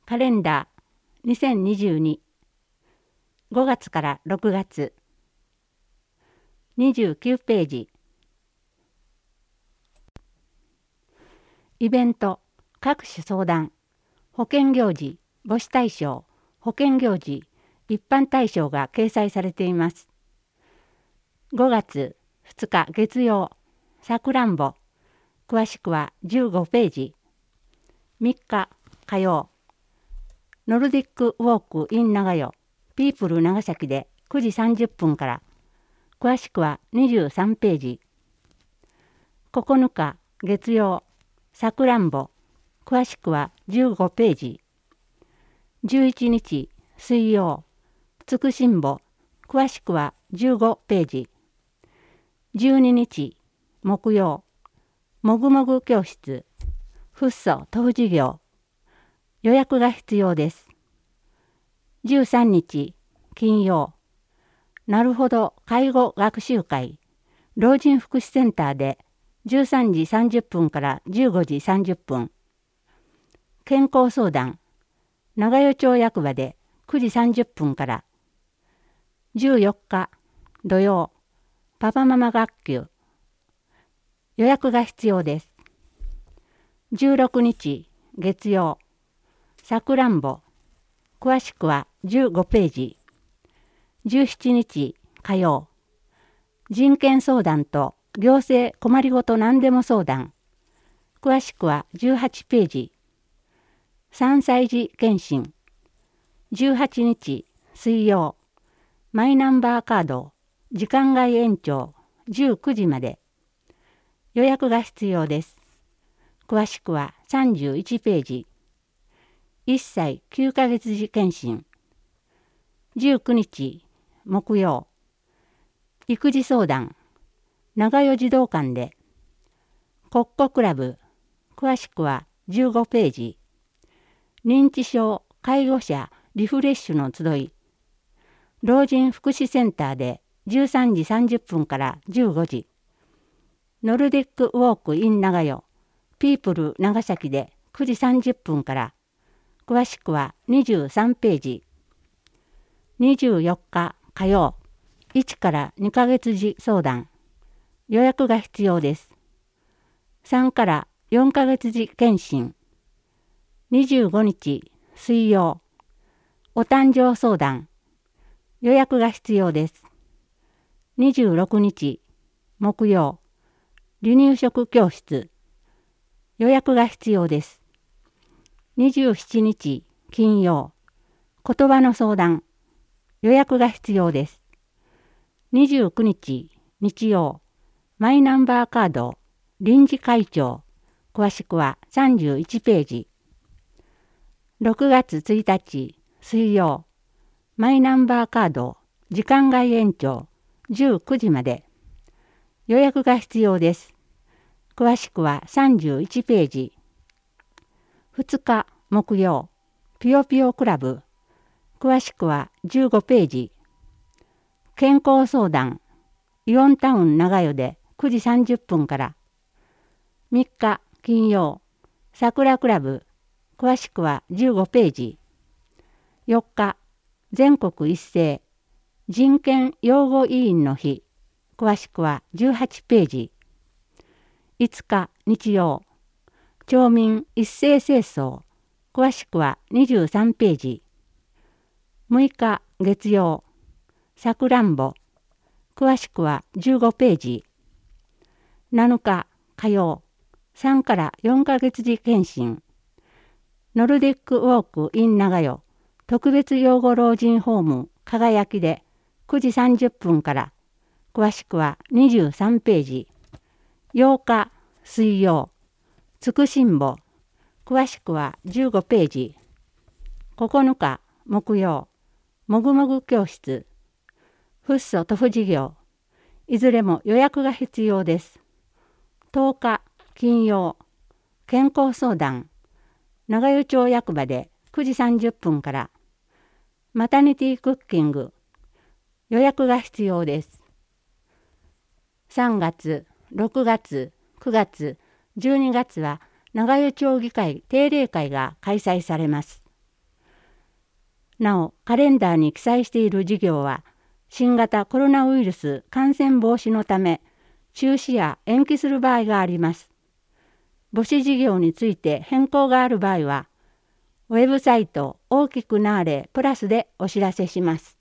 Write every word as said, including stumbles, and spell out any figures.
カレンダーにせんにじゅうに、ごがつからろくがつ、にじゅうきゅうページ。イベント、各種相談、保険行事、母子対象、保険行事、一般対象が掲載されています。ごがつふつか月曜、さくらんぼ、詳しくはじゅうごページ。みっか火曜、ノルディックウォーク in 長代、ピープル長崎でくじさんじゅっぷんから、詳しくはにじゅうさんページ。ここのか月曜、さくらんぼ、詳しくはじゅうごページ。じゅういちにち水曜、つくしんぼ、詳しくはじゅうごページ。じゅうににち木曜、もぐもぐ教室、フッ素徒歩授業、予約が必要です。じゅうさんにち金曜、なるほど介護学習会、老人福祉センターでじゅうさんじさんじゅっぷんからじゅうごじさんじゅっぷん。健康相談、長代町役場でくじさんじゅっぷんから。じゅうよっか土曜、パパママ学級、予約が必要です。じゅうろくにち月曜、さくらんぼ、詳しくはじゅうごページ。じゅうしちにち火曜、人権相談と行政困りごと何でも相談、詳しくはじゅうはちページ。さんさい児検診、じゅうはちにち水曜、マイナンバーカード時間外延長じゅうくじまで。予約が必要です。詳しくはさんじゅういちページ。いっさいきゅうかげつ児検診、じゅうくにち木曜、育児相談、長代児童館で、コッコクラブ、詳しくはじゅうごページ。認知症介護者リフレッシュの集い、老人福祉センターでじゅうさんじさんじゅっぷんからじゅうごじ。ノルディックウォーク in 長代、ピープル長崎でくじさんじゅっぷんから、詳しくはにじゅうさんページ。にじゅうよっか火曜、いちからにかげつ児相談、予約が必要です。さんからよんかげつ児検診、にじゅうごにち水曜、お誕生相談、予約が必要です。にじゅうろくにち木曜、離乳食教室、予約が必要です。にじゅうしちにち金曜、言葉の相談、予約が必要です。にじゅうくにち日曜、マイナンバーカード臨時会長、詳しくはさんじゅういちページ。ろくがつついたち水曜、マイナンバーカード時間外延長じゅうくじまで。予約が必要です。詳しくはさんじゅういちページ。ふつか木曜、ぴよぴよクラブ、詳しくはじゅうごページ。健康相談、イオンタウン長代でくじさんじゅっぷんから。みっか金曜、さくらクラブ、詳しくはじゅうごページ。よっか、全国一斉人権擁護委員の日、詳しくはじゅうはちページ。いつか日曜、町民一斉清掃、詳しくはにじゅうさんページ。むいか月曜、さくらんぼ、詳しくはじゅうごページ。なのか火曜、さんからよんかげつ児検診、ノルディックウォーク in 長代特別養護老人ホーム輝きでくじさんじゅっぷんから、詳しくはにじゅうさんページ。ようか水曜、つくしんぼ、詳しくはじゅうごページ。ここのか木曜、もぐもぐ教室、フッ素徒歩授業、いずれも予約が必要です。とおか金曜、健康相談、長代町役場でくじさんじゅっぷんから。マタニティクッキング、予約が必要です。さんがつ、ろくがつ、くがつ、じゅうにがつは長代町議会定例会が開催されます。 なお、カレンダーに記載している事業は、新型コロナウイルス感染防止のため、中止や延期する場合があります。母子事業について変更がある場合は、ウェブサイト大きくなーれプラスでお知らせします。